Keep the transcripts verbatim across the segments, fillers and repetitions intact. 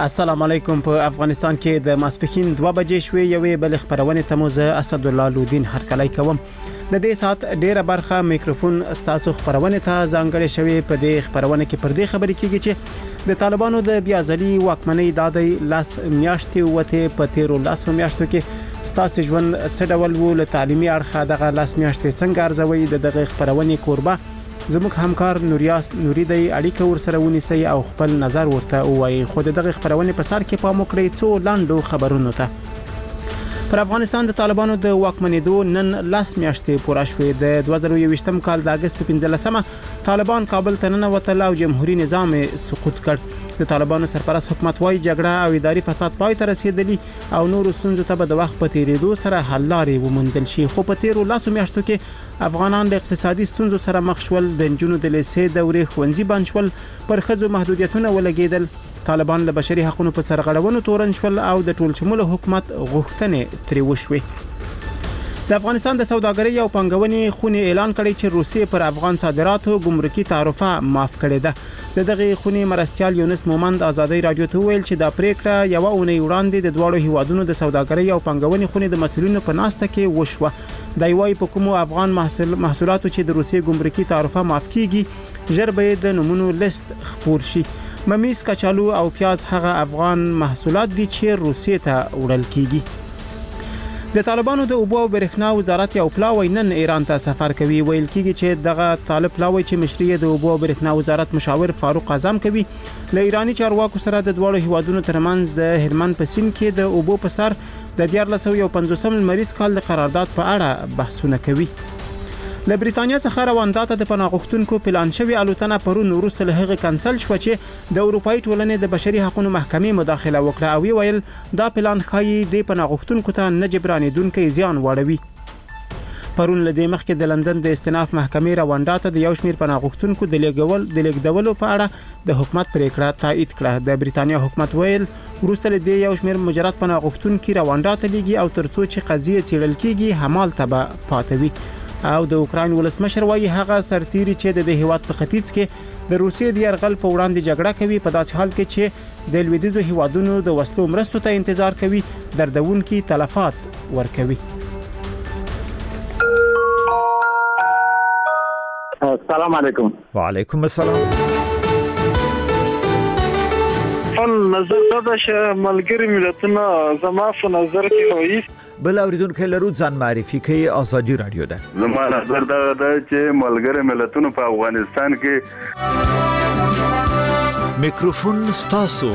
السلام علیکم. په افغانستان کې د ماسپښین دوه بجې شوې یوې بل خبرونه تموزه اسد الله لودین هرکلی کوم. د دې سات ډیره برخه میکروفون ستاسو خبرونه ته ځانګړې شوې. په دې خبرونه کې پر دې خبرې کیږي چې د طالبانو د بیازلي واکمنۍ دادې لاس میاشتې وته په تیرو لاس میاشتو کې ستاسو ژوند څه ډول وو، له تعلیمي اړخه دغه لاس میاشتې څنګه ارزوي. د دغه خبرونه کوربه زموږ همکار نوریاس نوري دی اړیکه ورسره ونیسي او خپل نظر ورته وایي. خو دغه خبرونه په سر کې پام وکړئ څو لاندو خبرونو ته. پر افغانستان د طالبانو د واکمنېدو نن لاس میاشتې پوره شوې. د دوه زره یوویشتم کال د اگست په پنځلسمه طالبان کابل ته ننوتل او جمهوریت نظام سقوط کړ. د طالبانو سرپرست حکومت وايي جګړه او اداري فساد پای ته رسیدلی او نور ستونزو ته به د وخت په تیریدو سره حل لارې وموندل شي. خو په تیرو لاسو میاشتو کې افغانان د اقتصادي ستونزو سره مخ شول. د نجونو د لیسې دورې ښوونځي بند شول، پر ښځو محدودیتونه ولګېدل. طالبان له بشري حقوقو په سرغړونو تورن شول او د ټول شموله حکومت غوښتنې ترې وشوې. د افغانستان د سوداګرۍ او پنګونې خونې اعلان کړی چې روسیې پر افغان صادراتو ګمرکي تعرفه معاف کړې ده. د دغه خونې مرستیال یونس مومند ازادي رادیو ته ویل چې دا پریکړه یو اونۍ وړاندې د دوړو هیوادونو د سوداګرۍ او پنګونې خونې د مسؤلینو په ناسته کې وشوه. دا یوای په کومو افغان محصول محصولاتو چې د روسیې ګمرکي تعرفه معاف کیږي ژر به د نمونو لیست خپور شي. ممیز، کچالو او پیاز هغه افغان محصولات دي چې روسیې ته وړل کیږي. د طالبانو د اوبو او برېښنا وزارت یو پلاوی نن ایران ته سفر کوي. ویل کیږي چې دغه طالب پلاوی چې مشري د اوبو او برېښنا وزارت مشاور فاروق اعظم کوي له ایرانی چارواکو سره د دوړو هیوادونو ترمنځ د هلمند په سیند کې د اوبو په سر د دیارلس سوه یو پنځوسم لمریز کال د قرارداد په اړه بحثونه کوي. له بریتانیا څخه رواندا ته د پناه غوښتونکو پلان شوی الوتنه پرون وروسته له هغه کنسل شو چې د اروپאי ټولنې د بشري حقوقو محکمې مداخله وکړه او ویل دا پلان ښایي د پناه غوښتونکو ته نه جبرانېدونکي زیان واړوي. پرون له دې مخکې د لندن د استئناف محکمې رواندا ته د یو شمېر پناه غوښتونکو د لیږدول د لیږدولو په اړه د حکومت پریکړه تایید کړه. د بریتانیا حکومت ویل وروسته له دې یو شمېر مجرد پناه غوښتونکي رواندا ته لیږي او ترڅو چې قضیه څېړل کیږي همالته به پاتې وي. او د اوکراین ولسمشر وايي هغه سرتیري چې د هیواد په ختیځ کې د روسیې د یرغل په وړاندې جګړه کوي په داسې حال کې چې د لویدیځو هیوادونو د وسلو مرستو ته انتظار کوي دردونکي تلفات ورکوي. السلام علیکم. وعلیکم السلام. فل نظر دا چې ملګری ملتونه زما په نظر کې وایي بل اوریدونکو لرو ځان معرفي کوي. ازادي رادیو ده. زما نظر دا ده چې ملګری ملتونه په افغانستان کې میکروفون ستاسو.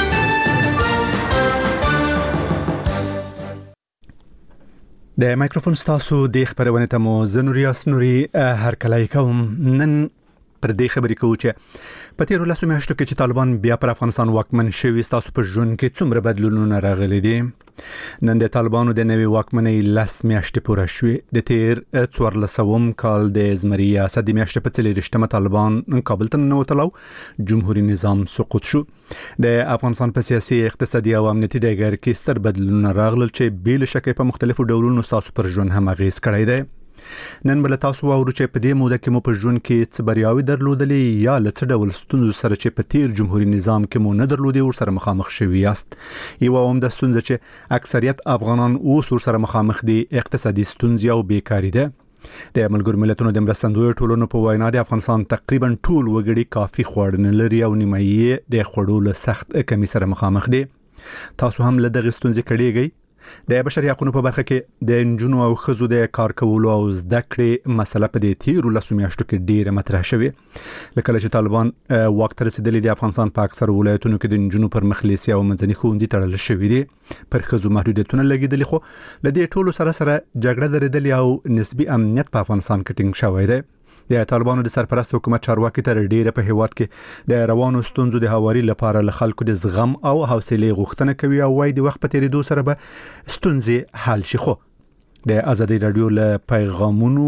د میکروفون ستاسو د خبرونه ته مو زنوریاس نوري هرکلی کوم. نن پر دې خبرې کوو چې په تیرو لسو میاشتو کې چې طالبان بیا پر افغانستان واکمن شوي ستاسو په ژوند کې څومره بدلونونه راغلي دي. نن د طالبانو د نوي واکمنۍ لس میاشتې پوره شوې. د تیر څوارلسم کال د زمري ریاست د میاشتې په څلېرویشتمه طالبان کابل ته ننوتل او جمهوریت نظام سقوط شو. د افغانستان په سیاسي، اقتصادي او امنیتي ډګر کې ستر بدلونونه راغلل چې بې له شکه په مختلفو ډولونو ستاسو پر ژوند هم اغیز کړی دی. نن بل تاسو واورو چې په دې موده کې مو په ژوند کې څه بریاوي درلودلې یا له څه ډول ستونزو سره چې په تیر جمهوریت نظام کې مو نه درلودې ور سره مخامخ شوي یاست. یو هم د ستونزې چې اکثریت افغانان اوس ور سره مخامخ دي اقتصادي ستونزې او بیکاری ده. د ملګرو ملتونو د مرستندویو ټولنو په وینا د افغانستان تقریبا ټول وګړي کافي خواړه نه لري او نیمایي د خوړو له سخت کمی سره مخامخ دي. تاسو هم له دغه ستونزې کړيږئ. د بشري حقوقو په برخه کې د انجونو او ښځو د کار کولو او زده کړې مسله په دې تیرو لسو میاشتو کې ډیره مطرح شوې. لکه چې طالبان واک ته رسیدلي د افغانستان په اکثر ولایتونو کې د انجونو پر مخ لیسې او منځني ښوونځي تړل شوي دي. پر ښځو محدودیتونه لګیدلي خو له دې ټولو سره سره جګړه درېدلې او نسبي امنیت په افغانستان کې ټینګ شوی دی. د طالبانو د سرپرست حکومت چارواکي تر ډیره په هیواد کې د روانو ستونزو د هواري لپاره له خلکو د زغم او حوصله غوښتنه کوي او وايي د وخت په تیریدو سره به ستونزې حل شي. خو د ازادي رادیو له پیغامونو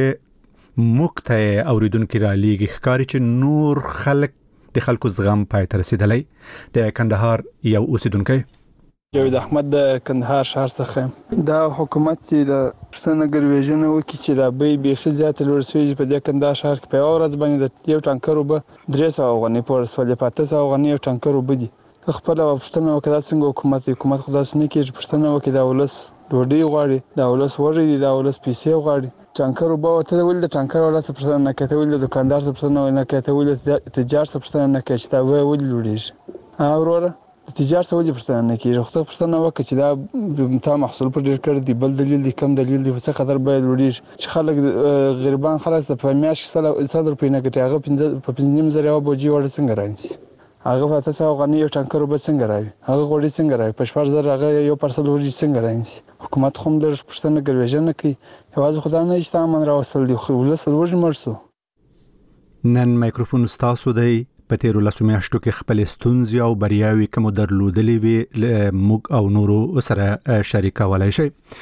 چې موږ ته اوریدونکو را لیږي ښکاري چې نور خلک د خلکو زغم پای ته رسیدلی. د کندهار یو اوسیدونکی جاوید احمد د کندهار شهر څخه دا حکومت چې د پښتنه ګرویژن وکړي چې دا به بیخي زیات لوړ سوي په د کندهار شهر کې په ورځ باندې د یو ټانکر وب درې سوه غني په ورسول په تاسو غني یو ټانکر وب دي خپل پښتنه وکړه څنګه حکومت حکومت خدای سنې کې پښتنه وکړي دا ولس ډوډۍ غواړي دا ولس وږي دي دا ولس پیسې غواړي ټانکر وبو ته ول د ټانکر ولا څه پښتنه نه کوي ول د دکاندار څه پښتنه نه کوي ول د تجار څه پښتنه نه کوي چې دا ول لوړیږي اوروره د تجارت څه ولې پښتنه نه کوي خو پښتنه وکړي چې دا تا محصول پر ډیر کړ دی بل دلیل دی کم دلیل دی څه قدر باید لوړیږي چې خلک غریبان خلاص په میاشت سره روپۍ نه ګټي هغه په پنځه زره بوجي وړ څنګه راځي هغه په تاسو غنی یو ټانکر وب څنګه راوي هغه غوړي څنګه راوي په شپږ زره هغه یو پرسل ورځي څنګه راځي حکومت هم د پښتنه ګرویژن نه کوي یوازې خدای نه چې تامن راوستل دی خو ولس ورژ مرسو نن مایکروفون ستاسو دی په تیرو لسو میاشتو کې خپل ستونزې او بریاوي کوم درلودلې وي موږ او نورو سره شریکولای شي